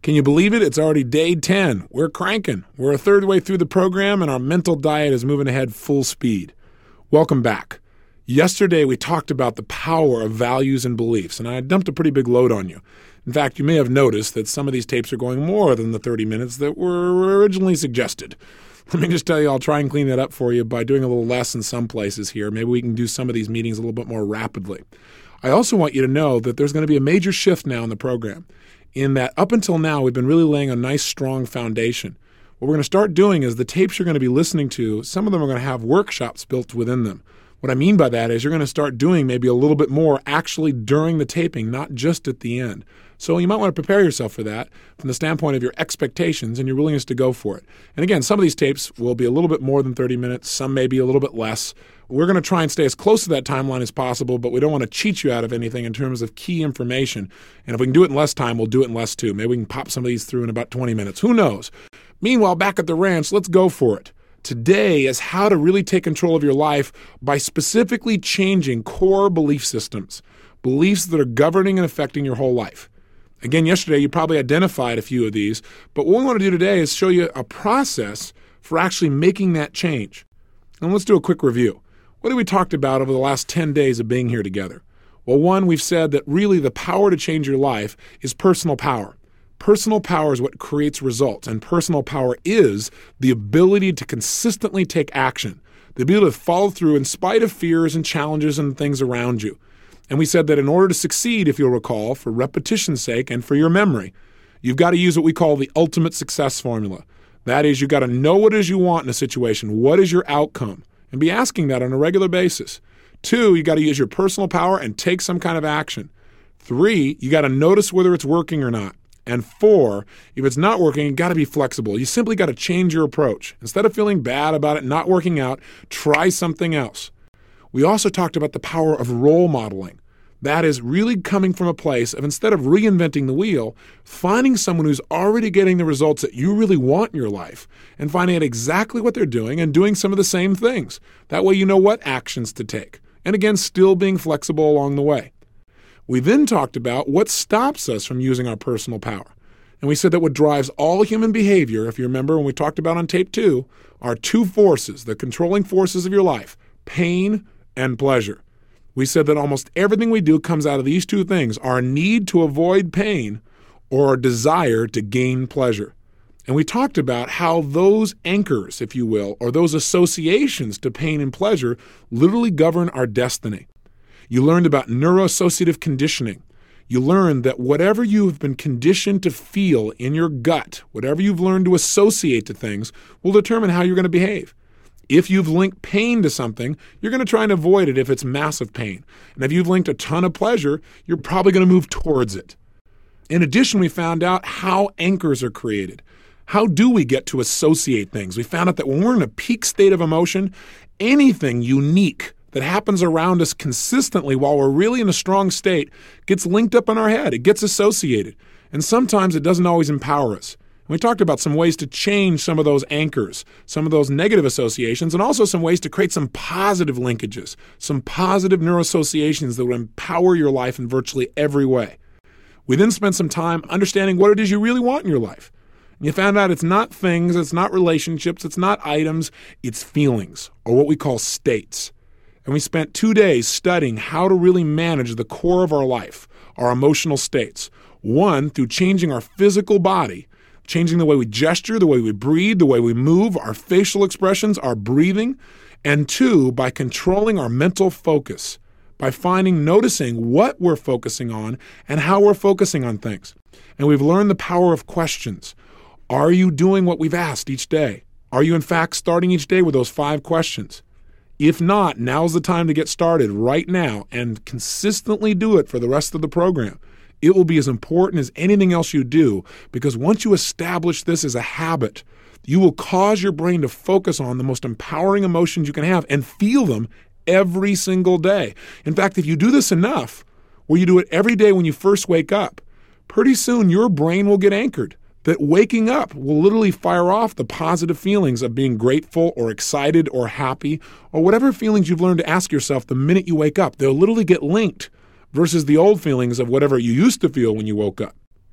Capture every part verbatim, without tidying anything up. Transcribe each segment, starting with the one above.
Can you believe it? It's already day ten. We're cranking. We're a third way through the program, and our mental diet is moving ahead full speed. Welcome back. Yesterday, we talked about the power of values and beliefs, and I dumped a pretty big load on you. In fact, you may have noticed that some of these tapes are going more than the thirty minutes that were originally suggested. Let me just tell you, I'll try and clean that up for you by doing a little less in some places here. Maybe we can do some of these meetings a little bit more rapidly. I also want you to know that there's going to be a major shift now in the program, in that up until now, we've been really laying a nice, strong foundation. What we're going to start doing is the tapes you're going to be listening to, some of them are going to have workshops built within them. What I mean by that is you're going to start doing maybe a little bit more actually during the taping, not just at the end. So you might want to prepare yourself for that from the standpoint of your expectations and your willingness to go for it. And again, some of these tapes will be a little bit more than thirty minutes. Some may be a little bit less. We're going to try and stay as close to that timeline as possible, but we don't want to cheat you out of anything in terms of key information. And if we can do it in less time, we'll do it in less too. Maybe we can pop some of these through in about twenty minutes. Who knows? Meanwhile, back at the ranch, let's go for it. Today is how to really take control of your life by specifically changing core belief systems, beliefs that are governing and affecting your whole life. Again, yesterday you probably identified a few of these, but what we want to do today is show you a process for actually making that change. And let's do a quick review. What have we talked about over the last ten days of being here together? Well, one, we've said that really the power to change your life is personal power. Personal power is what creates results, and personal power is the ability to consistently take action, the ability to follow through in spite of fears and challenges and things around you. And we said that in order to succeed, if you'll recall, for repetition's sake and for your memory, you've got to use what we call the ultimate success formula. That is, you've got to know what it is you want in a situation. What is your outcome? And be asking that on a regular basis. Two, you got to use your personal power and take some kind of action. Three, you got to notice whether it's working or not. And four, if it's not working, you got to be flexible. You simply got to change your approach. Instead of feeling bad about it not working out, try something else. We also talked about the power of role modeling. That is really coming from a place of, instead of reinventing the wheel, finding someone who's already getting the results that you really want in your life and finding out exactly what they're doing and doing some of the same things. That way you know what actions to take. And again, still being flexible along the way. We then talked about what stops us from using our personal power. And we said that what drives all human behavior, if you remember when we talked about on tape two, are two forces, the controlling forces of your life, pain and pleasure. We said that almost everything we do comes out of these two things, our need to avoid pain or our desire to gain pleasure. And we talked about how those anchors, if you will, or those associations to pain and pleasure literally govern our destiny. You learned about neuroassociative conditioning. You learned that whatever you have been conditioned to feel in your gut, whatever you've learned to associate to things, will determine how you're going to behave. If you've linked pain to something, you're going to try and avoid it if it's massive pain. And if you've linked a ton of pleasure, you're probably going to move towards it. In addition, we found out how anchors are created. How do we get to associate things? We found out that when we're in a peak state of emotion, anything unique that happens around us consistently while we're really in a strong state gets linked up in our head. It gets associated. And sometimes it doesn't always empower us. We talked about some ways to change some of those anchors, some of those negative associations, and also some ways to create some positive linkages, some positive neuroassociations that will empower your life in virtually every way. We then spent some time understanding what it is you really want in your life. And you found out it's not things, it's not relationships, it's not items, it's feelings, or what we call states. And we spent two days studying how to really manage the core of our life, our emotional states. One, through changing our physical body, changing the way we gesture, the way we breathe, the way we move, our facial expressions, our breathing. And two, by controlling our mental focus, by finding, noticing what we're focusing on and how we're focusing on things. And we've learned the power of questions. Are you doing what we've asked each day? Are you in fact starting each day with those five questions? If not, now's the time to get started right now and consistently do it for the rest of the program. It will be as important as anything else you do, because once you establish this as a habit, you will cause your brain to focus on the most empowering emotions you can have and feel them every single day. In fact, if you do this enough, where you do it every day when you first wake up, pretty soon your brain will get anchored. That waking up will literally fire off the positive feelings of being grateful or excited or happy, or whatever feelings you've learned to ask yourself the minute you wake up. They'll literally get linked versus the old feelings of whatever you used to feel when you woke up.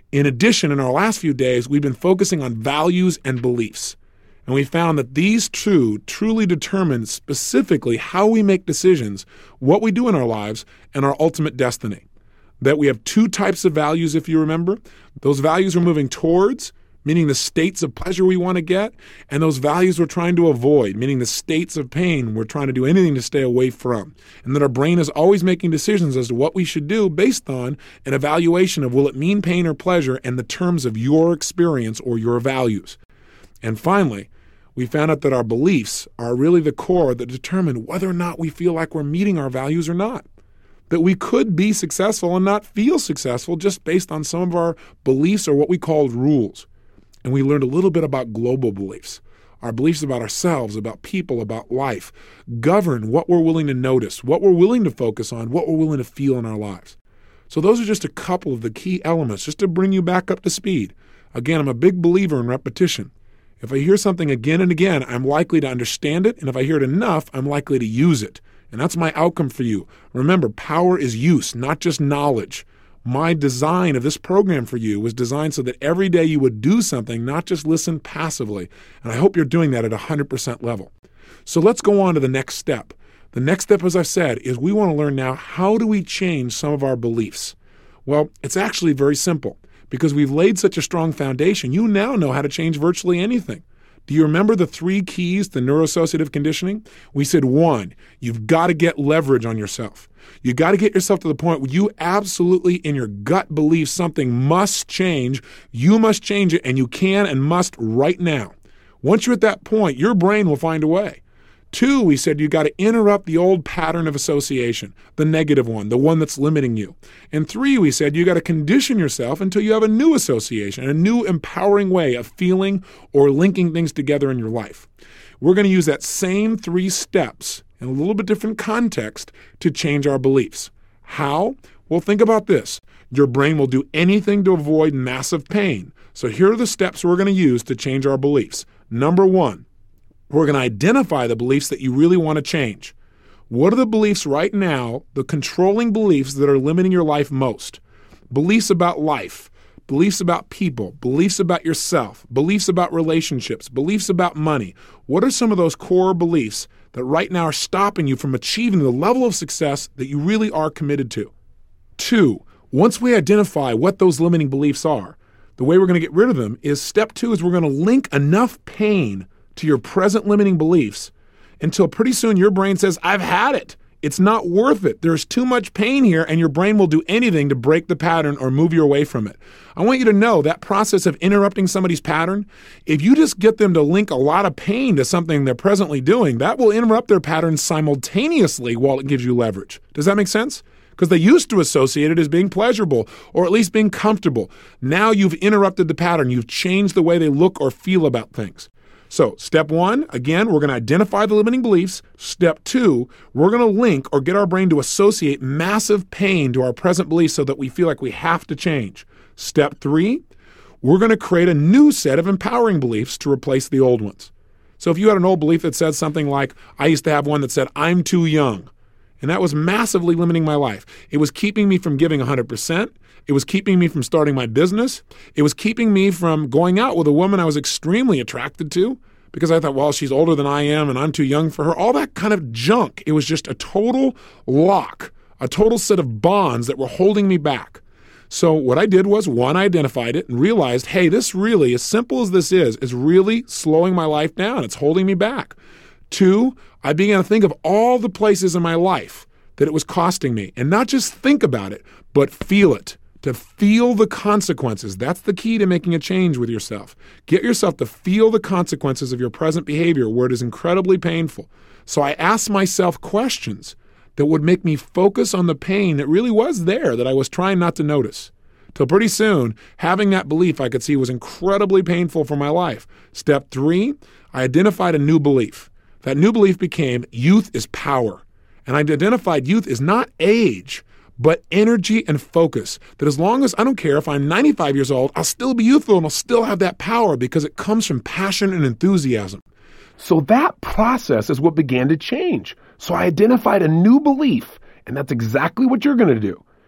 In addition, in our last few days, we've been focusing on values and beliefs. And we found that these two truly determine specifically how we make decisions, what we do in our lives, and our ultimate destiny. That we have two types of values, if you remember. Those values we're moving towards, meaning the states of pleasure we want to get, and those values we're trying to avoid, meaning the states of pain we're trying to do anything to stay away from. And that our brain is always making decisions as to what we should do based on an evaluation of will it mean pain or pleasure and the terms of your experience or your values. And finally, we found out that our beliefs are really the core that determine whether or not we feel like we're meeting our values or not. That we could be successful and not feel successful just based on some of our beliefs or what we called rules. And we learned a little bit about global beliefs. Our beliefs about ourselves, about people, about life, govern what we're willing to notice, what we're willing to focus on, what we're willing to feel in our lives. So those are just a couple of the key elements, just to bring you back up to speed. Again, I'm a big believer in repetition. If I hear something again and again, I'm likely to understand it, and if I hear it enough, I'm likely to use it. And that's my outcome for you. Remember, power is use, not just knowledge. My design of this program for you was designed so that every day you would do something, not just listen passively. And I hope you're doing that at a one hundred percent level. So let's go on to the next step. The next step, as I've said, is we want to learn now, how do we change some of our beliefs? Well, it's actually very simple. Because we've laid such a strong foundation, you now know how to change virtually anything. Do you remember the three keys to neuroassociative conditioning? We said, one, you've got to get leverage on yourself. You got to get yourself to the point where you absolutely, in your gut, believe something must change. You must change it, and you can and must right now. Once you're at that point, your brain will find a way. Two, we said you got to interrupt the old pattern of association, the negative one, the one that's limiting you. And three, we said you got to condition yourself until you have a new association, a new empowering way of feeling or linking things together in your life. We're going to use that same three steps in a little bit different context to change our beliefs. How? Well, think about this. Your brain will do anything to avoid massive pain. So here are the steps we're going to use to change our beliefs. Number one, we're going to identify the beliefs that you really want to change. What are the beliefs right now, the controlling beliefs that are limiting your life most? Beliefs about life, beliefs about people, beliefs about yourself, beliefs about relationships, beliefs about money. What are some of those core beliefs that right now are stopping you from achieving the level of success that you really are committed to? Two, once we identify what those limiting beliefs are, the way we're going to get rid of them is step two is we're going to link enough pain to your present limiting beliefs until pretty soon your brain says, I've had it. It's not worth it. There's too much pain here, and your brain will do anything to break the pattern or move you away from it. I want you to know that process of interrupting somebody's pattern, if you just get them to link a lot of pain to something they're presently doing, that will interrupt their pattern simultaneously while it gives you leverage. Does that make sense? Because they used to associate it as being pleasurable or at least being comfortable. Now you've interrupted the pattern. You've changed the way they look or feel about things. So step one, again, we're going to identify the limiting beliefs. Step two, we're going to link or get our brain to associate massive pain to our present beliefs so that we feel like we have to change. Step three, we're going to create a new set of empowering beliefs to replace the old ones. So if you had an old belief that said something like, I used to have one that said, I'm too young. And that was massively limiting my life. It was keeping me from giving one hundred percent. It was keeping me from starting my business. It was keeping me from going out with a woman I was extremely attracted to because I thought, well, she's older than I am and I'm too young for her. All that kind of junk. It was just a total lock, a total set of bonds that were holding me back. So what I did was, one, I identified it and realized, hey, this really, as simple as this is, is really slowing my life down. It's holding me back. Two, I began to think of all the places in my life that it was costing me. And not just think about it, but feel it. To feel the consequences. That's the key to making a change with yourself. Get yourself to feel the consequences of your present behavior where it is incredibly painful. So I asked myself questions that would make me focus on the pain that really was there that I was trying not to notice. Till pretty soon, having that belief I could see was incredibly painful for my life. Step three, I identified a new belief. That new belief became youth is power. And I identified youth is not age, but energy and focus. That as long as, I don't care if I'm ninety-five years old, I'll still be youthful and I'll still have that power because it comes from passion and enthusiasm. So that process is what began to change. So I identified a new belief, and that's exactly what you're going to do.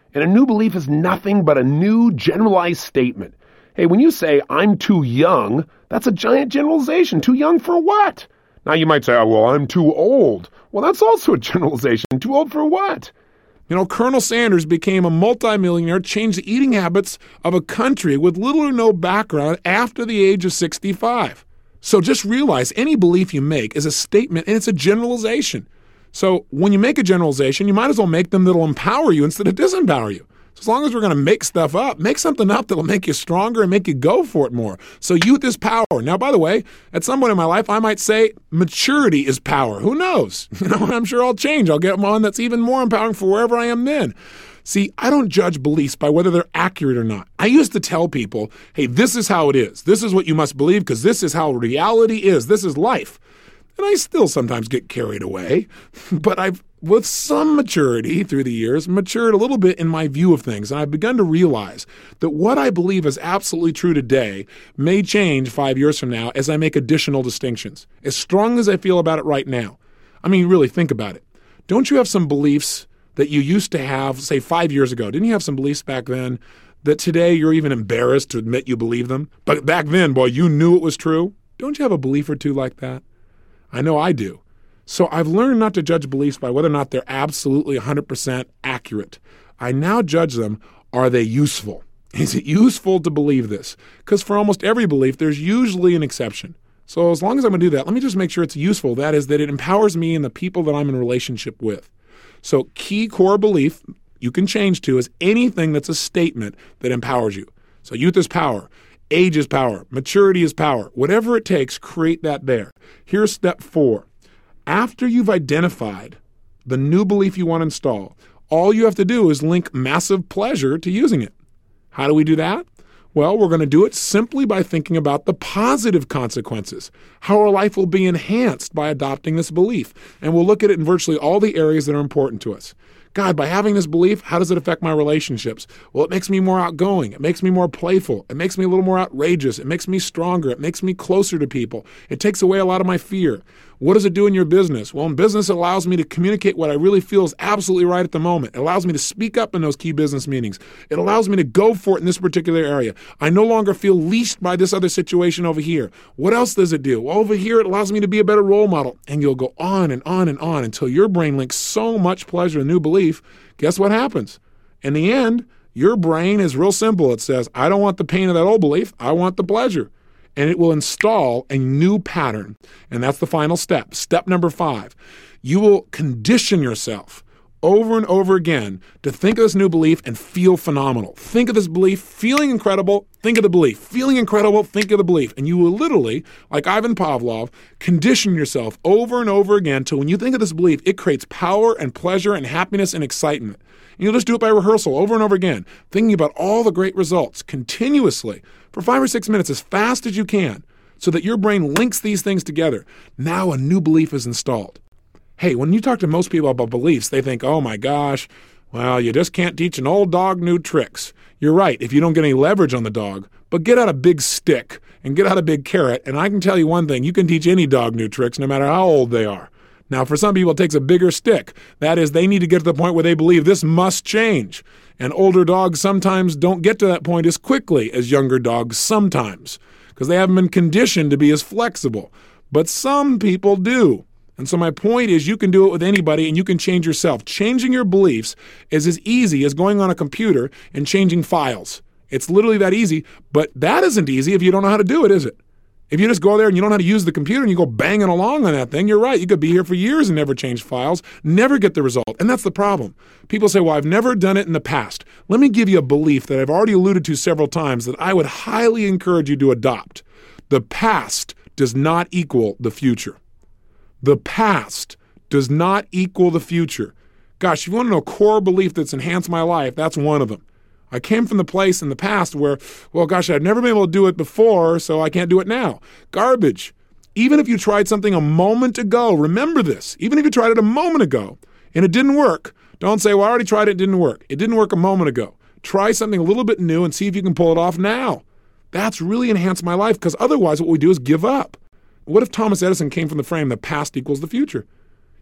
And a new belief is nothing but a new generalized statement. Hey, when you say, I'm too young, that's a giant generalization. Too young for what? Now you might say, oh, well, I'm too old. Well, that's also a generalization. Too old for what? You know, Colonel Sanders became a multimillionaire, changed the eating habits of a country with little or no background after the age of sixty-five. So just realize any belief you make is a statement and it's a generalization. So when you make a generalization, you might as well make them that'll empower you instead of disempower you. So as long as we're going to make stuff up, make something up that'll make you stronger and make you go for it more. So youth is power. Now, by the way, at some point in my life, I might say maturity is power. Who knows? You know, I'm sure I'll change. I'll get one that's even more empowering for wherever I am then. See, I don't judge beliefs by whether they're accurate or not. I used to tell people, hey, this is how it is. This is what you must believe because this is how reality is. This is life. And I still sometimes get carried away, but I've, with some maturity through the years, matured a little bit in my view of things. And I've begun to realize that what I believe is absolutely true today may change five years from now as I make additional distinctions, as strong as I feel about it right now. I mean, really think about it. Don't you have some beliefs that you used to have, say, five years ago? Didn't you have some beliefs back then that today you're even embarrassed to admit you believe them? But back then, boy, you knew it was true. Don't you have a belief or two like that? I know I do. So I've learned not to judge beliefs by whether or not they're absolutely one hundred percent accurate. I now judge them, are they useful? Is it useful to believe this? Because for almost every belief, there's usually an exception. So as long as I'm going to do that, let me just make sure it's useful. That is, that it empowers me and the people that I'm in relationship with. So key core belief you can change to is anything that's a statement that empowers you. So youth is power. Age is power. Maturity is power. Whatever it takes, create that there. Here's step four. After you've identified the new belief you want to install, all you have to do is link massive pleasure to using it. How do we do that? Well, we're going to do it simply by thinking about the positive consequences, how our life will be enhanced by adopting this belief. And we'll look at it in virtually all the areas that are important to us. God, by having this belief, how does it affect my relationships? Well, it makes me more outgoing. It makes me more playful. It makes me a little more outrageous. It makes me stronger. It makes me closer to people. It takes away a lot of my fear. What does it do in your business? Well, in business, it allows me to communicate what I really feel is absolutely right at the moment. It allows me to speak up in those key business meetings. It allows me to go for it in this particular area. I no longer feel leashed by this other situation over here. What else does it do? Well, over here, it allows me to be a better role model. And you'll go on and on and on until your brain links so much pleasure to new belief. Guess what happens? In the end, your brain is real simple. It says, I don't want the pain of that old belief. I want the pleasure. And it will install a new pattern. And that's the final step. Step number five. You will condition yourself over and over again to think of this new belief and feel phenomenal. Think of this belief, feeling incredible, think of the belief. Feeling incredible, think of the belief. And you will literally, like Ivan Pavlov, condition yourself over and over again till when you think of this belief, it creates power and pleasure and happiness and excitement. And you'll just do it by rehearsal over and over again, thinking about all the great results continuously for five or six minutes as fast as you can so that your brain links these things together. Now a new belief is installed. Hey, when you talk to most people about beliefs, they think, oh my gosh, well, you just can't teach an old dog new tricks. You're right, if you don't get any leverage on the dog, but get out a big stick and get out a big carrot, and I can tell you one thing, you can teach any dog new tricks no matter how old they are. Now, for some people, it takes a bigger stick. That is, they need to get to the point where they believe this must change. And older dogs sometimes don't get to that point as quickly as younger dogs sometimes, because they haven't been conditioned to be as flexible. But some people do. And so my point is you can do it with anybody and you can change yourself. Changing your beliefs is as easy as going on a computer and changing files. It's literally that easy, but that isn't easy if you don't know how to do it, is it? If you just go there and you don't know how to use the computer and you go banging along on that thing, you're right. You could be here for years and never change files, never get the result. And that's the problem. People say, well, I've never done it in the past. Let me give you a belief that I've already alluded to several times that I would highly encourage you to adopt. The past does not equal the future. The past does not equal the future. Gosh, if you want to know a core belief that's enhanced my life, that's one of them. I came from the place in the past where, well, gosh, I've never been able to do it before, so I can't do it now. Garbage. Even if you tried something a moment ago, remember this. Even if you tried it a moment ago and it didn't work, don't say, well, I already tried it, it didn't work. It didn't work a moment ago. Try something a little bit new and see if you can pull it off now. That's really enhanced my life because otherwise what we do is give up. What if Thomas Edison came from the frame that past equals the future?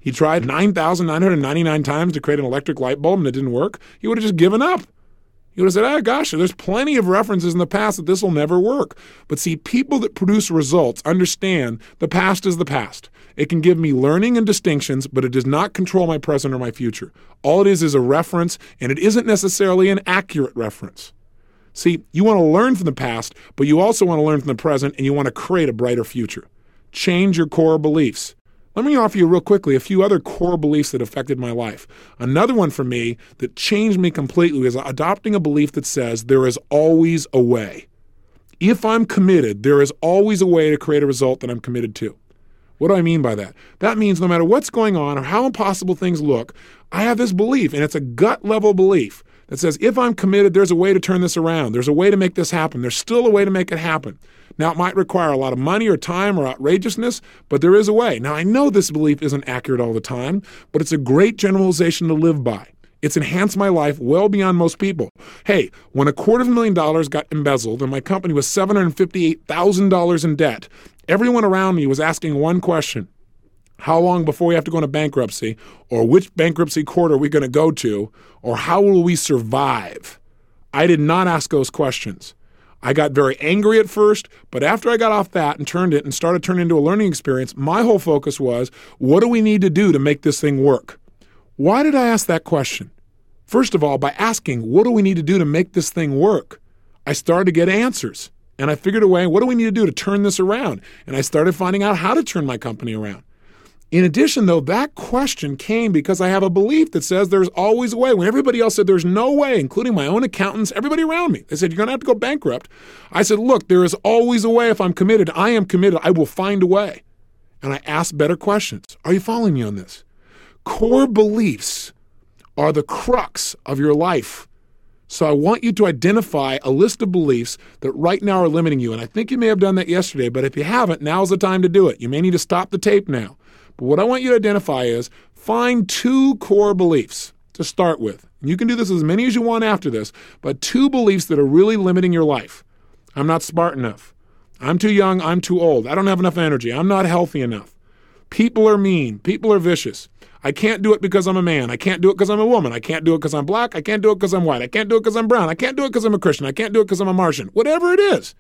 he tried nine thousand nine hundred ninety-nine times to create an electric light bulb and it didn't work, he would have just given up. He would have said, oh, gosh, there's plenty of references in the past that this will never work. But see, people that produce results understand the past is the past. It can give me learning and distinctions, but it does not control my present or my future. All it is is a reference, and it isn't necessarily an accurate reference. See, you want to learn from the past, but you also want to learn from the present, and you want to create a brighter future. Change your core beliefs. Let me offer you real quickly a few other core beliefs that affected my life. Another one for me that changed me completely is adopting a belief that says there is always a way. If I'm committed, there is always a way to create a result that I'm committed to. What do I mean by that? That means no matter what's going on or how impossible things look, I have this belief, and it's a gut level belief that says if I'm committed, there's a way to turn this around. There's a way to make this happen. There's still a way to make it happen. Now, it might require a lot of money or time or outrageousness, but there is a way. Now, I know this belief isn't accurate all the time, but it's a great generalization to live by. It's enhanced my life well beyond most people. Hey, when a quarter of a million dollars got embezzled and my company was seven hundred fifty-eight thousand dollars in debt, everyone around me was asking one question: how long before we have to go into bankruptcy? Or which bankruptcy court are we going to go to? Or how will we survive? I did not ask those questions. I got very angry at first, but after I got off that and turned it and started turning into a learning experience, my whole focus was, what do we need to do to make this thing work? Why did I ask that question? First of all, by asking, what do we need to do to make this thing work? I started to get answers, and I figured a way, what do we need to do to turn this around? And I started finding out how to turn my company around. In addition, though, that question came because I have a belief that says there's always a way. When everybody else said there's no way, including my own accountants, everybody around me, they said, you're going to have to go bankrupt. I said, look, there is always a way if I'm committed. I am committed. I will find a way. And I asked better questions. Are you following me on this? Core beliefs are the crux of your life. So I want you to identify a list of beliefs that right now are limiting you. And I think you may have done that yesterday, but if you haven't, now's the time to do it. You may need to stop the tape now. But what I want you to identify is find two core beliefs to start with. And you can do this as many as you want after this, but two beliefs that are really limiting your life. I'm not smart enough. I'm too young. I'm too old. I don't have enough energy. I'm not healthy enough. People are mean. People are vicious. I can't do it because I'm a man. I can't do it because I'm a woman. I can't do it because I'm black. I can't do it because I'm white. I can't do it because I'm brown. I can't do it because I'm a Christian. I can't do it because I'm a Martian. Whatever it is.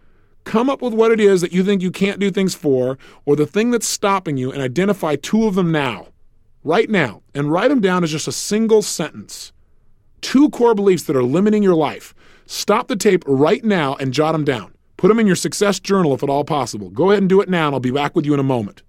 Come up with what it is that you think you can't do things for, or the thing that's stopping you, and identify two of them now, right now, and write them down as just a single sentence. Two core beliefs that are limiting your life. Stop the tape right now and jot them down. Put them in your success journal if at all possible. Go ahead and do it now, and I'll be back with you in a moment.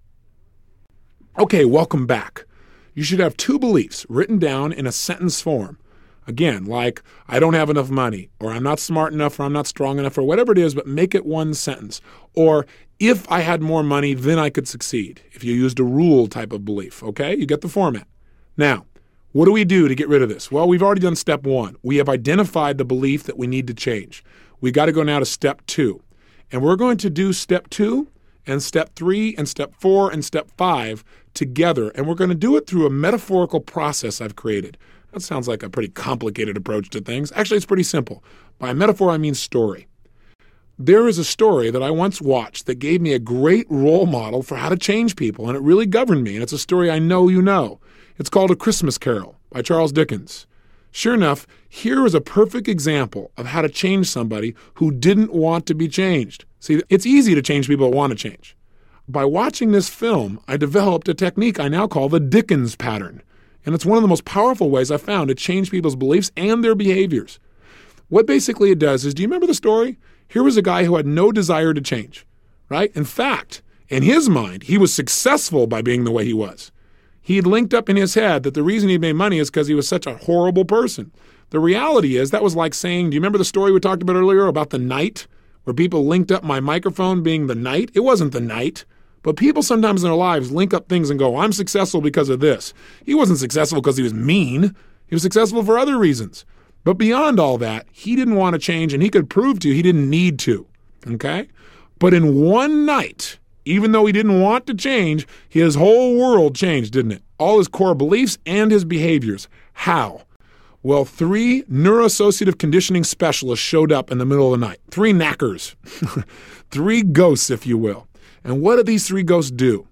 Okay, welcome back. You should have two beliefs written down in a sentence form. Again, like, I don't have enough money, or I'm not smart enough, or I'm not strong enough, or whatever it is, but make it one sentence. Or, if I had more money, then I could succeed. If you used a rule type of belief, okay? You get the format. Now, what do we do to get rid of this? Well, we've already done step one. We have identified the belief that we need to change. We got to go now to step two. And we're going to do step two and step three and step four and step five together. And we're going to do it through a metaphorical process I've created. That sounds like a pretty complicated approach to things. Actually, it's pretty simple. By metaphor, I mean story. There is a story that I once watched that gave me a great role model for how to change people, and it really governed me, and it's a story I know you know. It's called A Christmas Carol by Charles Dickens. Sure enough, here is a perfect example of how to change somebody who didn't want to be changed. See, it's easy to change people that want to change. By watching this film, I developed a technique I now call the Dickens pattern. And it's one of the most powerful ways I've found to change people's beliefs and their behaviors. What basically it does is, do you remember the story? Here was a guy who had no desire to change, right? In fact, in his mind, he was successful by being the way he was. He had linked up in his head that the reason he made money is because he was such a horrible person. The reality is that was like saying, do you remember the story we talked about earlier about the knight, where people linked up my microphone being the knight? It wasn't the knight. But people sometimes in their lives link up things and go, I'm successful because of this. He wasn't successful because he was mean. He was successful for other reasons. But beyond all that, he didn't want to change, and he could prove to you he didn't need to. Okay? But in one night, even though he didn't want to change, his whole world changed, didn't it? All his core beliefs and his behaviors. How? Well, three neuroassociative conditioning specialists showed up in the middle of the night. Three knackers. Three ghosts, if you will. And what did these three ghosts do?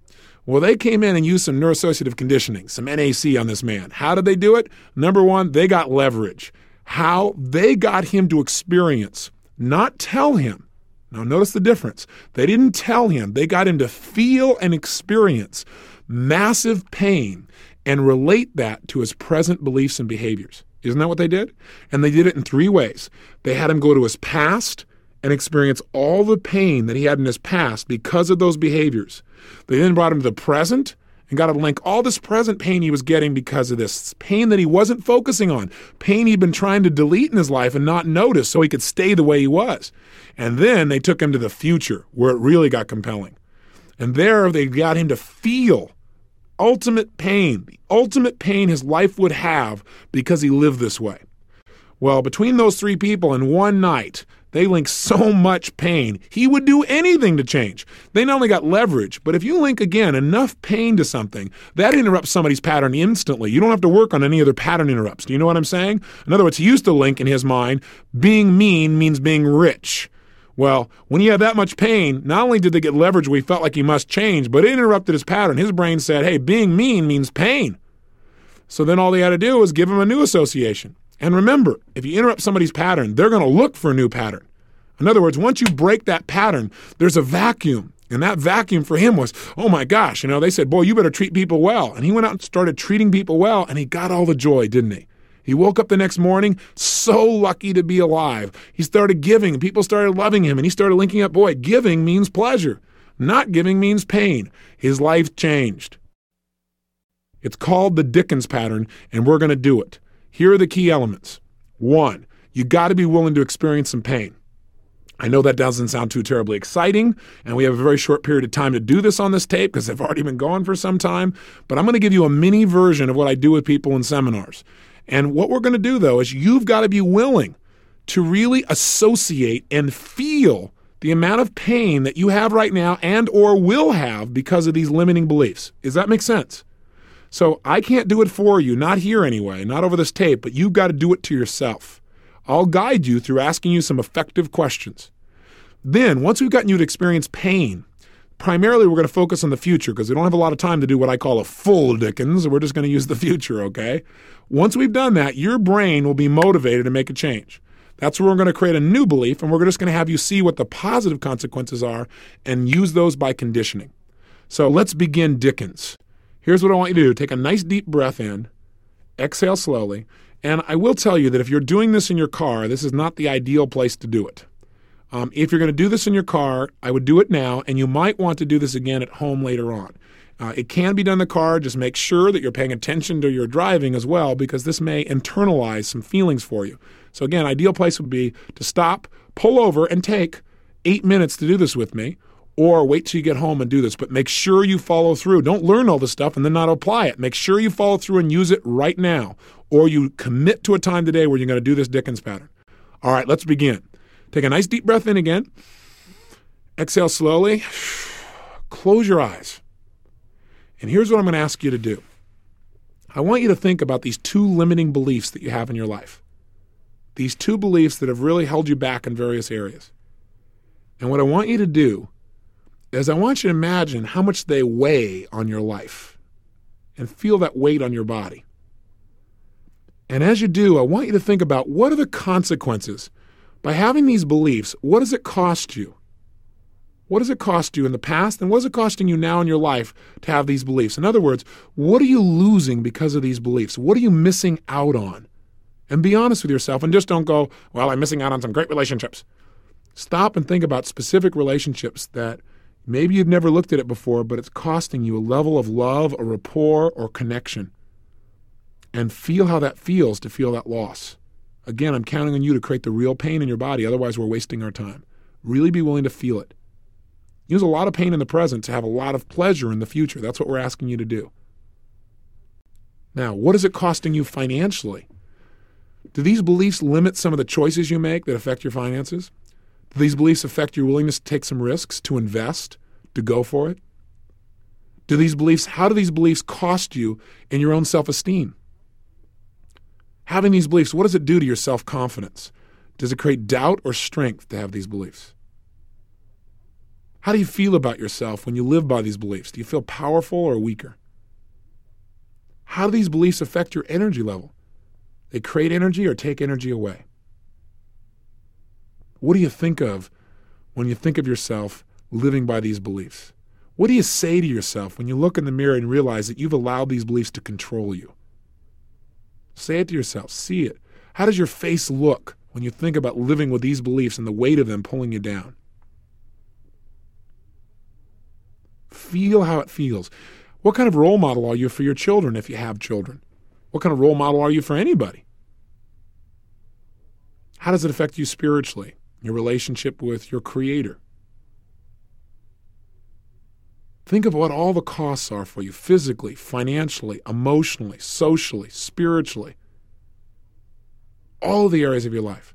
Well, they came in and used some neuroassociative conditioning, some N A C on this man. How did they do it? Number one, they got leverage. How? They got him to experience, not tell him. Now notice the difference. They didn't tell him. They got him to feel and experience massive pain and relate that to his present beliefs and behaviors. Isn't that what they did? And they did it in three ways. They had him go to his past and experience all the pain that he had in his past because of those behaviors. They then brought him to the present and got him to link all this present pain he was getting because of this pain that he wasn't focusing on, pain he'd been trying to delete in his life and not notice so he could stay the way he was. And then they took him to the future where it really got compelling. And there they got him to feel ultimate pain, the ultimate pain his life would have because he lived this way. Well, between those three people in one night, they linked so much pain, he would do anything to change. They not only got leverage, but if you link, again, enough pain to something, that interrupts somebody's pattern instantly. You don't have to work on any other pattern interrupts. Do you know what I'm saying? In other words, he used to link in his mind, being mean means being rich. Well, when he had that much pain, not only did they get leverage where he felt like he must change, but it interrupted his pattern. His brain said, hey, being mean means pain. So then all they had to do was give him a new association. And remember, if you interrupt somebody's pattern, they're going to look for a new pattern. In other words, once you break that pattern, there's a vacuum. And that vacuum for him was, oh my gosh, you know, they said, boy, you better treat people well. And he went out and started treating people well, and he got all the joy, didn't he? He woke up the next morning so lucky to be alive. He started giving, and people started loving him, and he started linking up, boy, giving means pleasure. Not giving means pain. His life changed. It's called the Dickens pattern, and we're going to do it. Here are the key elements. One, you got to be willing to experience some pain. I know that doesn't sound too terribly exciting, and we have a very short period of time to do this on this tape because they've already been going for some time, but I'm going to give you a mini version of what I do with people in seminars. And what we're going to do, though, is you've got to be willing to really associate and feel the amount of pain that you have right now and or will have because of these limiting beliefs. Does that make sense? So I can't do it for you, not here anyway, not over this tape, but you've got to do it to yourself. I'll guide you through asking you some effective questions. Then, once we've gotten you to experience pain, primarily we're going to focus on the future because we don't have a lot of time to do what I call a full Dickens. We're just going to use the future, okay? Once we've done that, your brain will be motivated to make a change. That's where we're going to create a new belief, and we're just going to have you see what the positive consequences are and use those by conditioning. So let's begin Dickens. Here's what I want you to do. Take a nice deep breath in, exhale slowly, and I will tell you that if you're doing this in your car, this is not the ideal place to do it. Um, if you're going to do this in your car, I would do it now, and you might want to do this again at home later on. Uh, it can be done in the car. Just make sure that you're paying attention to your driving as well, because this may internalize some feelings for you. So again, ideal place would be to stop, pull over, and take eight minutes to do this with me, or wait till you get home and do this. But make sure you follow through. Don't learn all this stuff and then not apply it. Make sure you follow through and use it right now, or you commit to a time today where you're going to do this Dickens pattern. All right, let's begin. Take a nice deep breath in again. Exhale slowly. Close your eyes. And here's what I'm going to ask you to do. I want you to think about these two limiting beliefs that you have in your life. These two beliefs that have really held you back in various areas. And what I want you to do is I want you to imagine how much they weigh on your life and feel that weight on your body. And as you do, I want you to think about what are the consequences. By having these beliefs, what does it cost you? What does it cost you in the past, and what is it costing you now in your life to have these beliefs? In other words, what are you losing because of these beliefs? What are you missing out on? And be honest with yourself, and just don't go, well, I'm missing out on some great relationships. Stop and think about specific relationships that maybe you've never looked at it before, but it's costing you a level of love, a rapport, or connection. And feel how that feels to feel that loss. Again, I'm counting on you to create the real pain in your body, otherwise we're wasting our time. Really be willing to feel it. Use a lot of pain in the present to have a lot of pleasure in the future. That's what we're asking you to do. Now, what is it costing you financially? Do these beliefs limit some of the choices you make that affect your finances? Do these beliefs affect your willingness to take some risks, to invest, to go for it? Do these beliefs, how do these beliefs cost you in your own self-esteem? Having these beliefs, what does it do to your self-confidence? Does it create doubt or strength to have these beliefs? How do you feel about yourself when you live by these beliefs? Do you feel powerful or weaker? How do these beliefs affect your energy level? They create energy or take energy away? What do you think of when you think of yourself living by these beliefs? What do you say to yourself when you look in the mirror and realize that you've allowed these beliefs to control you? Say it to yourself. See it. How does your face look when you think about living with these beliefs and the weight of them pulling you down? Feel how it feels. What kind of role model are you for your children if you have children? What kind of role model are you for anybody? How does it affect you spiritually, your relationship with your Creator? Think of what all the costs are for you physically, financially, emotionally, socially, spiritually. All the areas of your life.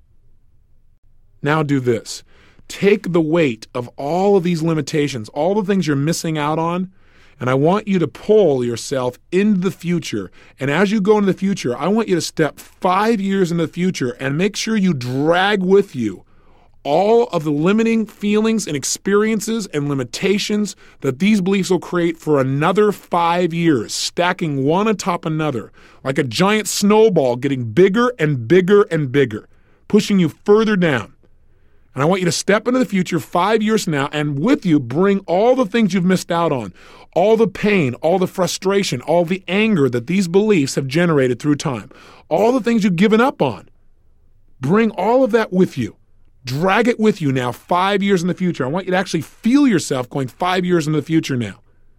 Now do this. Take the weight of all of these limitations, all the things you're missing out on, and I want you to pull yourself into the future. And as you go into the future, I want you to step five years into the future and make sure you drag with you all of the limiting feelings and experiences and limitations that these beliefs will create for another five years, stacking one atop another, like a giant snowball getting bigger and bigger and bigger, pushing you further down. And I want you to step into the future five years from now and with you bring all the things you've missed out on, all the pain, all the frustration, all the anger that these beliefs have generated through time, all the things you've given up on. Bring all of that with you. Drag it with you now five years in the future. I want you to actually feel yourself going five years into the future now.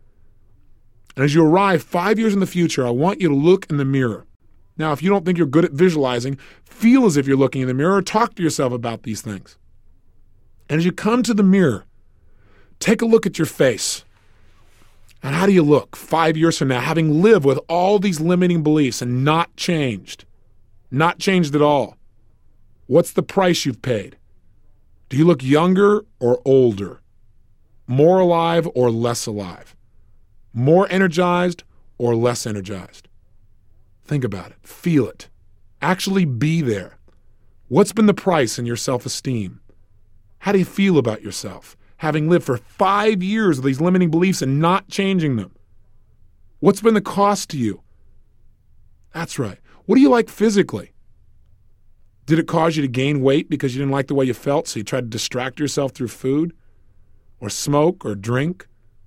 And as you arrive five years in the future, I want you to look in the mirror. Now, if you don't think you're good at visualizing, feel as if you're looking in the mirror or talk to yourself about these things. And as you come to the mirror, take a look at your face. And how do you look five years from now, having lived with all these limiting beliefs and not changed? Not changed at all. What's the price you've paid? Do you look younger or older? More alive or less alive? More energized or less energized? Think about it. Feel it. Actually be there. What's been the price in your self-esteem? How do you feel about yourself, having lived for five years with these limiting beliefs and not changing them? What's been the cost to you? That's right. What do you like physically? Did it cause you to gain weight because you didn't like the way you felt, so you tried to distract yourself through food or smoke or drink?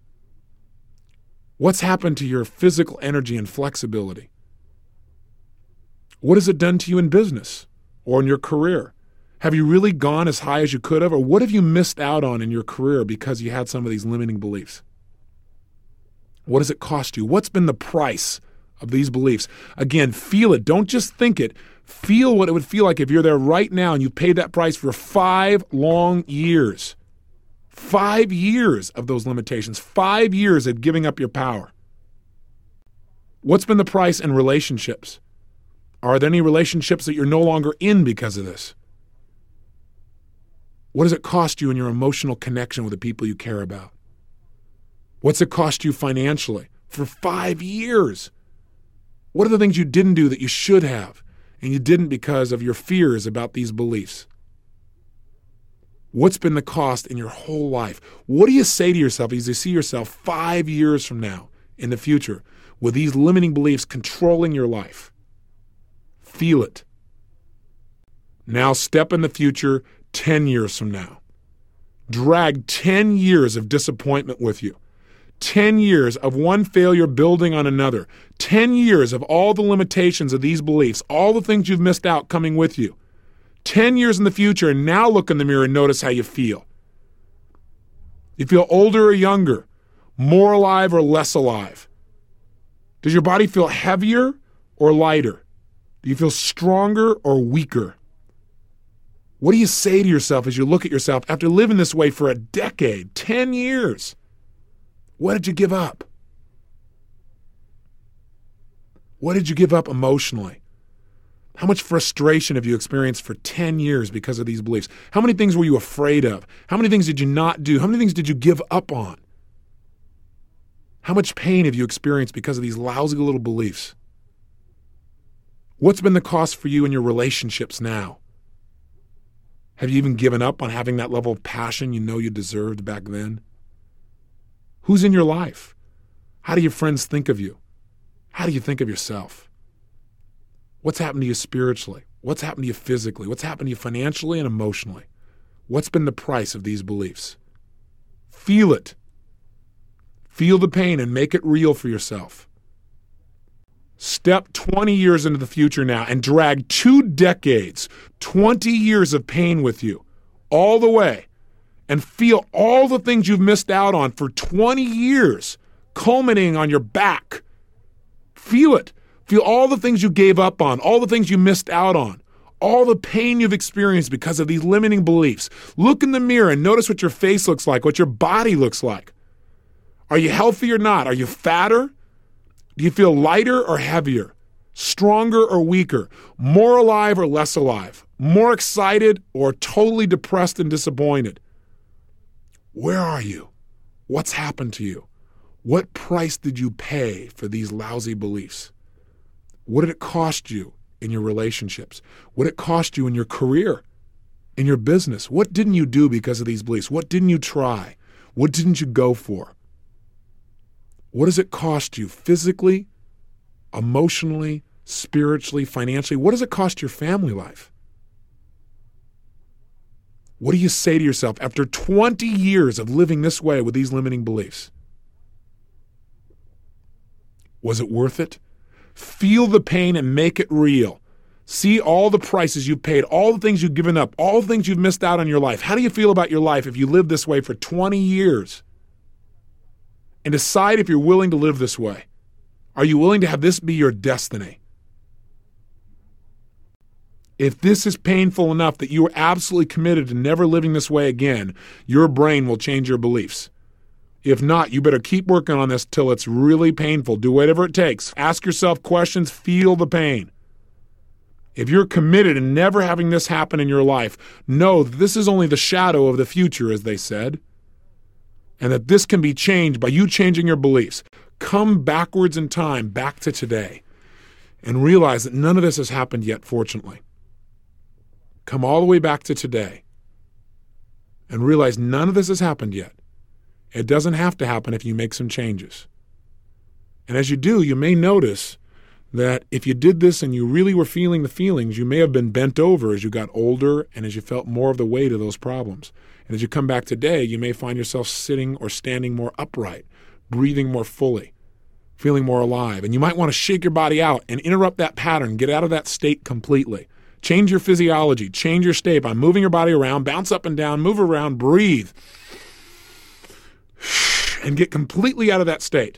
What's happened to your physical energy and flexibility? What has it done to you in business or in your career? Have you really gone as high as you could have, or what have you missed out on in your career because you had some of these limiting beliefs? What does it cost you? What's been the price of these beliefs? Again, feel it. Don't just think it. Feel what it would feel like if you're there right now and you paid that price for five long years. Five years of those limitations. Five years of giving up your power. What's been the price in relationships? Are there any relationships that you're no longer in because of this? What does it cost you in your emotional connection with the people you care about? What's it cost you financially for five years? What are the things you didn't do that you should have, and you didn't because of your fears about these beliefs? What's been the cost in your whole life? What do you say to yourself as you see yourself five years from now in the future with these limiting beliefs controlling your life? Feel it. Now step in the future ten years from now. Drag ten years of disappointment with you. ten years of one failure building on another. ten years of all the limitations of these beliefs, all the things you've missed out coming with you. ten years in the future, and now look in the mirror and notice how you feel. You feel older or younger, more alive or less alive? Does your body feel heavier or lighter? Do you feel stronger or weaker? What do you say to yourself as you look at yourself after living this way for a decade, ten years? What did you give up? What did you give up emotionally? How much frustration have you experienced for ten years because of these beliefs? How many things were you afraid of? How many things did you not do? How many things did you give up on? How much pain have you experienced because of these lousy little beliefs? What's been the cost for you in your relationships now? Have you even given up on having that level of passion you know you deserved back then? Who's in your life? How do your friends think of you? How do you think of yourself? What's happened to you spiritually? What's happened to you physically? What's happened to you financially and emotionally? What's been the price of these beliefs? Feel it. Feel the pain and make it real for yourself. Step twenty years into the future now and drag two decades, twenty years of pain with you all the way, and feel all the things you've missed out on for twenty years, culminating on your back. Feel it. Feel all the things you gave up on, all the things you missed out on, all the pain you've experienced because of these limiting beliefs. Look in the mirror and notice what your face looks like, what your body looks like. Are you healthy or not? Are you fatter? Do you feel lighter or heavier? Stronger or weaker? More alive or less alive? More excited or totally depressed and disappointed? Where are you? What's happened to you? What price did you pay for these lousy beliefs? What did it cost you in your relationships? What did it cost you in your career, in your business? What didn't you do because of these beliefs? What didn't you try? What didn't you go for? What does it cost you physically, emotionally, spiritually, financially? What does it cost your family life? What do you say to yourself after twenty years of living this way with these limiting beliefs? Was it worth it? Feel the pain and make it real. See all the prices you've paid, all the things you've given up, all the things you've missed out on your life. How do you feel about your life if you live this way for twenty years? And decide if you're willing to live this way. Are you willing to have this be your destiny? If this is painful enough that you are absolutely committed to never living this way again, your brain will change your beliefs. If not, you better keep working on this till it's really painful. Do whatever it takes. Ask yourself questions. Feel the pain. If you're committed to never having this happen in your life, know that this is only the shadow of the future, as they said, and that this can be changed by you changing your beliefs. Come backwards in time, back to today, and realize that none of this has happened yet, fortunately. Come all the way back to today and realize none of this has happened yet. It doesn't have to happen if you make some changes. And as you do, you may notice that if you did this and you really were feeling the feelings, you may have been bent over as you got older and as you felt more of the weight of those problems. And as you come back today, you may find yourself sitting or standing more upright, breathing more fully, feeling more alive. And you might want to shake your body out and interrupt that pattern, get out of that state completely. Change your physiology, change your state by moving your body around, bounce up and down, move around, breathe, and get completely out of that state.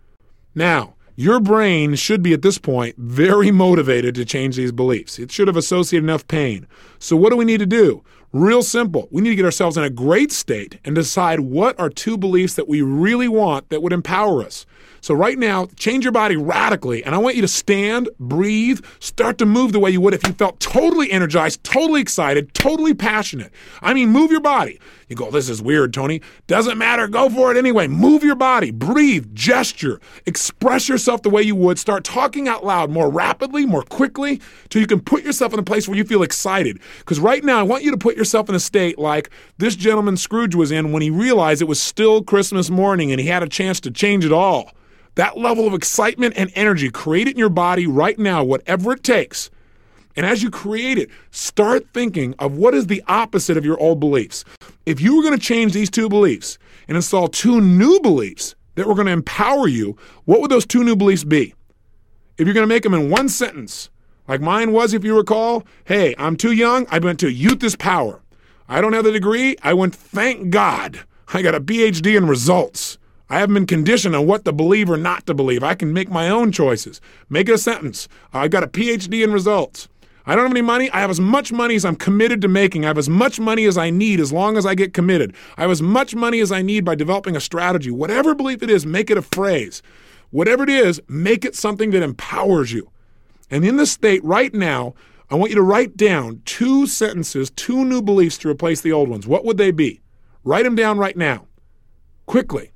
Now, your brain should be at this point very motivated to change these beliefs. It should have associated enough pain. So what do we need to do? Real simple. We need to get ourselves in a great state and decide what are two beliefs that we really want that would empower us. So right now, change your body radically, and I want you to stand, breathe, start to move the way you would if you felt totally energized, totally excited, totally passionate. I mean, move your body. You go, this is weird, Tony. Doesn't matter. Go for it anyway. Move your body. Breathe. Gesture. Express yourself the way you would. Start talking out loud more rapidly, more quickly, till you can put yourself in a place where you feel excited. Because right now, I want you to put yourself in a state like this gentleman Scrooge was in when he realized it was still Christmas morning and he had a chance to change it all. That level of excitement and energy, create it in your body right now, whatever it takes. And as you create it, start thinking of what is the opposite of your old beliefs. If you were going to change these two beliefs and install two new beliefs that were going to empower you, what would those two new beliefs be? If you're going to make them in one sentence, like mine was, if you recall, hey, I'm too young, I went to Youth is Power. I don't have the degree, I went, thank God, I got a P H D in results. I haven't been conditioned on what to believe or not to believe. I can make my own choices. Make it a sentence. I got a P H D in results. I don't have any money. I have as much money as I'm committed to making. I have as much money as I need as long as I get committed. I have as much money as I need by developing a strategy. Whatever belief it is, make it a phrase. Whatever it is, make it something that empowers you. And in this state right now, I want you to write down two sentences, two new beliefs to replace the old ones. What would they be? Write them down right now. Quickly.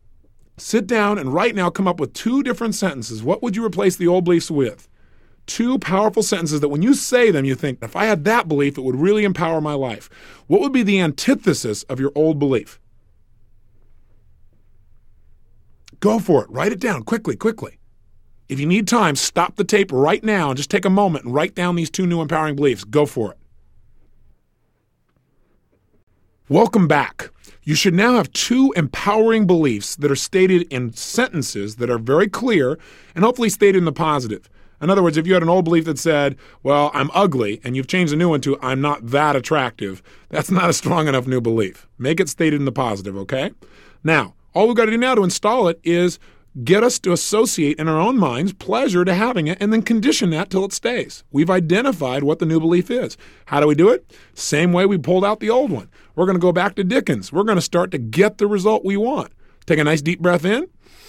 Sit down and right now come up with two different sentences. What would you replace the old beliefs with? Two powerful sentences that when you say them, you think, if I had that belief, it would really empower my life. What would be the antithesis of your old belief? Go for it. Write it down quickly, quickly. If you need time, stop the tape right now and just take a moment and write down these two new empowering beliefs. Go for it. Welcome back. You should now have two empowering beliefs that are stated in sentences that are very clear and hopefully stated in the positive. In other words, if you had an old belief that said, well, I'm ugly, and you've changed the new one to, I'm not that attractive, that's not a strong enough new belief. Make it stated in the positive, okay? Now, all we've got to do now to install it is get us to associate in our own minds pleasure to having it and then condition that till it stays. We've identified what the new belief is. How do we do it? Same way we pulled out the old one. We're going to go back to Dickens. We're going to start to get the result we want. Take a nice deep breath in.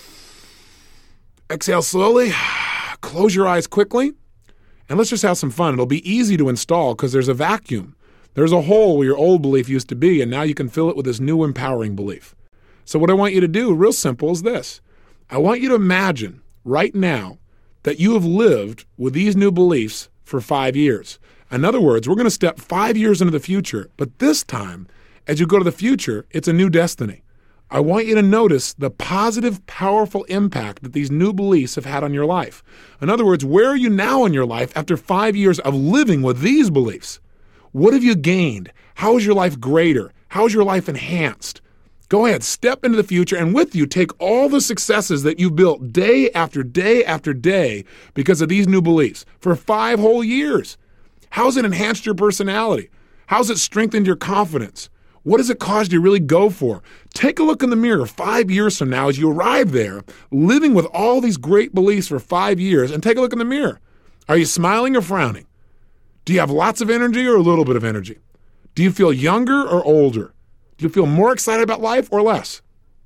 Exhale slowly. Close your eyes quickly. And let's just have some fun. It'll be easy to install because there's a vacuum. There's a hole where your old belief used to be, and now you can fill it with this new empowering belief. So what I want you to do, real simple, is this. I want you to imagine right now that you have lived with these new beliefs for five years. In other words, we're going to step five years into the future, but this time, as you go to the future, it's a new destiny. I want you to notice the positive, powerful impact that these new beliefs have had on your life. In other words, where are you now in your life after five years of living with these beliefs? What have you gained? How is your life greater? How is your life enhanced? Go ahead, step into the future, and with you, take all the successes that you've built day after day after day because of these new beliefs for five whole years. How's it enhanced your personality? How's it strengthened your confidence? What has it caused you to really go for? Take a look in the mirror five years from now as you arrive there, living with all these great beliefs for five years, and take a look in the mirror. Are you smiling or frowning? Do you have lots of energy or a little bit of energy? Do you feel younger or older? Do you feel more excited about life or less?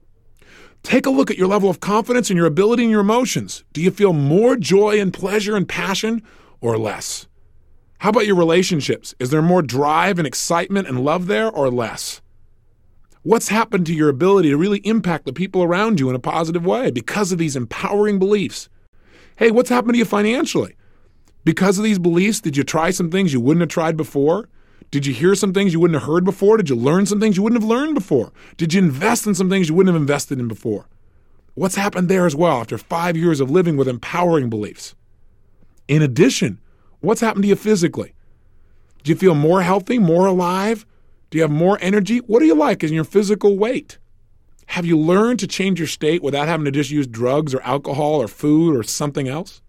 Take a look at your level of confidence and your ability and your emotions. Do you feel more joy and pleasure and passion or less? How about your relationships? Is there more drive and excitement and love there or less? What's happened to your ability to really impact the people around you in a positive way because of these empowering beliefs? Hey, what's happened to you financially? Because of these beliefs, did you try some things you wouldn't have tried before? Did you hear some things you wouldn't have heard before? Did you learn some things you wouldn't have learned before? Did you invest in some things you wouldn't have invested in before? What's happened there as well after five years of living with empowering beliefs? In addition, what's happened to you physically? Do you feel more healthy, more alive? Do you have more energy? What do you like in your physical weight? Have you learned to change your state without having to just use drugs or alcohol or food or something else?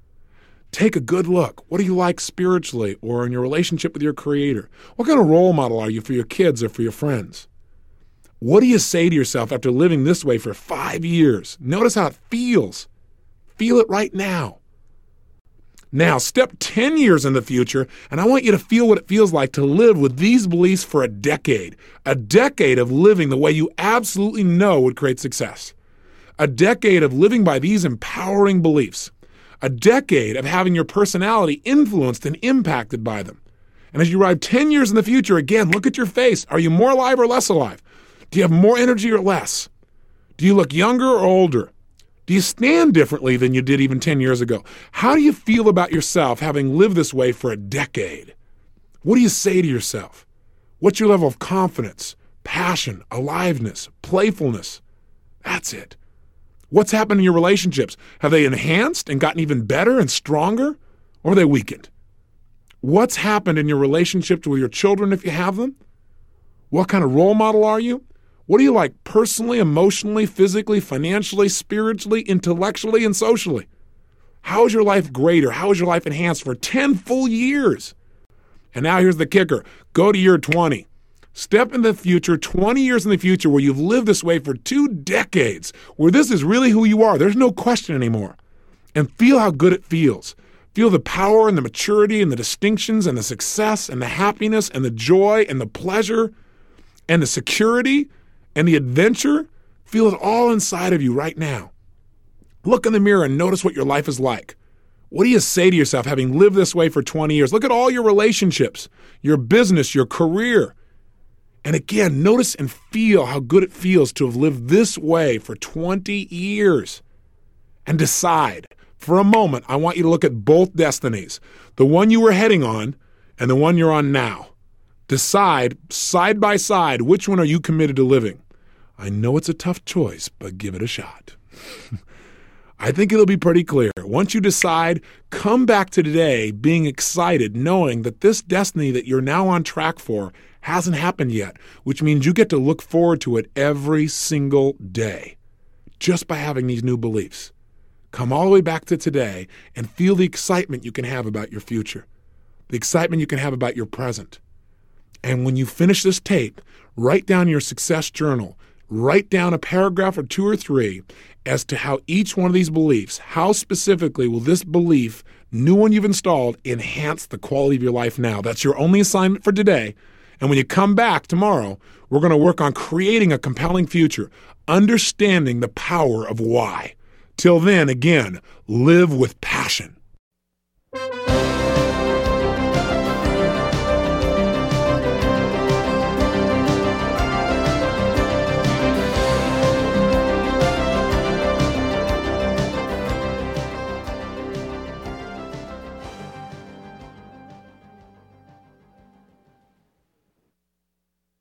Take a good look. What do you like spiritually or in your relationship with your Creator? What kind of role model are you for your kids or for your friends? What do you say to yourself after living this way for five years? Notice how it feels. Feel it right now. Now, step ten years in the future, and I want you to feel what it feels like to live with these beliefs for a decade. A decade of living the way you absolutely know would create success. A decade of living by these empowering beliefs. A decade of having your personality influenced and impacted by them. And as you arrive ten years in the future, again, look at your face. Are you more alive or less alive? Do you have more energy or less? Do you look younger or older? Do you stand differently than you did even ten years ago? How do you feel about yourself having lived this way for a decade? What do you say to yourself? What's your level of confidence, passion, aliveness, playfulness? That's it. What's happened in your relationships? Have they enhanced and gotten even better and stronger, or are they weakened? What's happened in your relationships with your children if you have them? What kind of role model are you? What do you like personally, emotionally, physically, financially, spiritually, intellectually, and socially? How is your life greater? How is your life enhanced for ten full years? And now here's the kicker. Go to year twenty. Step in the future, twenty years in the future, where you've lived this way for two decades, where this is really who you are. There's no question anymore. And feel how good it feels. Feel the power and the maturity and the distinctions and the success and the happiness and the joy and the pleasure and the security and the adventure. Feel it all inside of you right now. Look in the mirror and notice what your life is like. What do you say to yourself having lived this way for twenty years? Look at all your relationships, your business, your career. And again, notice and feel how good it feels to have lived this way for twenty years. And decide, for a moment, I want you to look at both destinies, the one you were heading on and the one you're on now. Decide, side by side, which one are you committed to living? I know it's a tough choice, but give it a shot. I think it'll be pretty clear. Once you decide, come back to today being excited, knowing that this destiny that you're now on track for hasn't happened yet, which means you get to look forward to it every single day just by having these new beliefs. Come all the way back to today and feel the excitement you can have about your future, the excitement you can have about your present. And when you finish this tape, write down your success journal. Write down a paragraph or two or three as to how each one of these beliefs, how specifically will this belief, new one you've installed, enhance the quality of your life now. That's your only assignment for today. And when you come back tomorrow, we're going to work on creating a compelling future, understanding the power of why. Till then, again, live with passion.